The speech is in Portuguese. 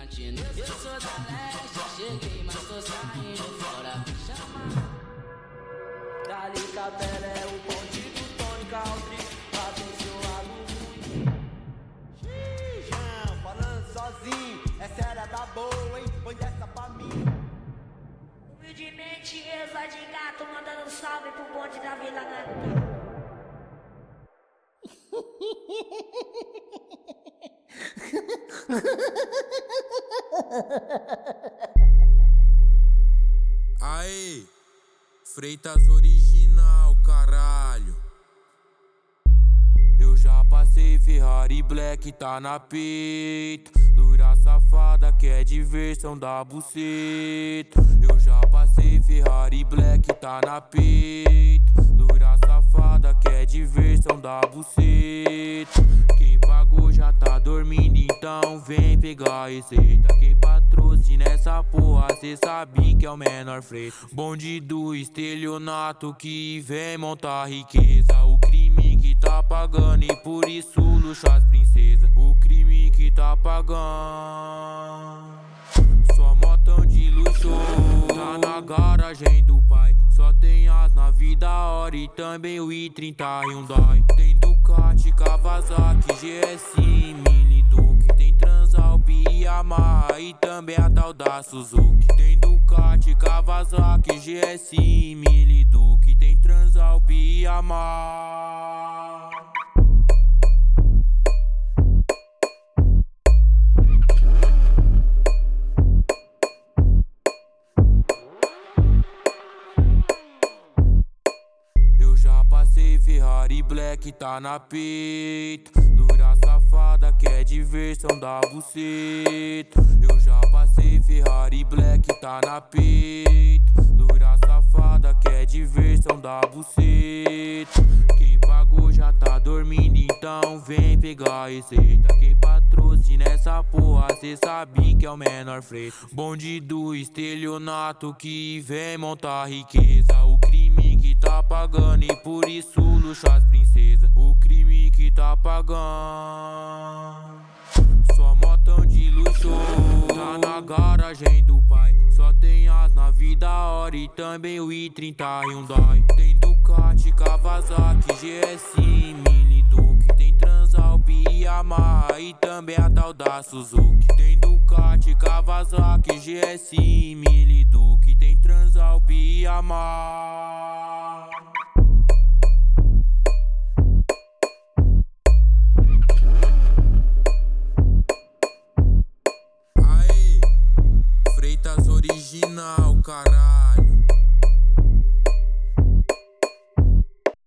Diamantino. Eu sou da leste, cheguei, mas tô saindo fora. Chama. Dali Capela é o ponte do Tony Country. Abençoado muito. Jean, falando sozinho, essa era da boa, hein? Põe essa pra mim. Humildemente, Exa de Gato, mandando salve pro bonde da Vila Natal. Aê, Freitas original, caralho. Eu já passei Ferrari Black, tá na peito. Loira safada que é diversão da buceta. Eu já passei Ferrari Black, tá na peito. Loira safada que é diversão da buceta. Quem pagou já tá dormindo, então vem pegar a receita. Quem patrocina essa porra, cê sabe que é o menor freio. Bonde do estelionato que vem montar riqueza. O crime que tá pagando e por isso luxo as princesas. O crime que tá pagando, só motão de luxo. Tá na garagem do pai, só tem as nave da hora e também o i30 Hyundai. Tem Ducati, Kawasaki, GS, Mini Duke. Tem Transalp e Yamaha e também a tal da Suzuki. Tem Ducati, Kawasaki, GS, Mini Duke. Tem Transalp e Yamaha. Passei Ferrari Black, tá na peito. Loira safada que é diversão da buceta. Eu já passei Ferrari Black, tá na peito. Loira safada que é diversão da buceta. Quem pagou já tá dormindo, então vem pegar a receita. Quem patrocina essa porra, cê sabe que é o menor freio. Bonde do estelionato que vem montar riqueza. O crime que tá pagando e por isso luxo as princesas. O crime que tá pagando, só motão de luxo. Tá na garagem do pai, só tem as nave da hora e também o i30 Hyundai. Tem Ducati, Kawasaki, GS, Mini Duke. Tem Transalp e Yamaha e também a tal da Suzuki. Tem Ducati, Kawasaki, GS, Mini Duke. Tem Transalp e Yamaha. Aê, Freitas original, caralho.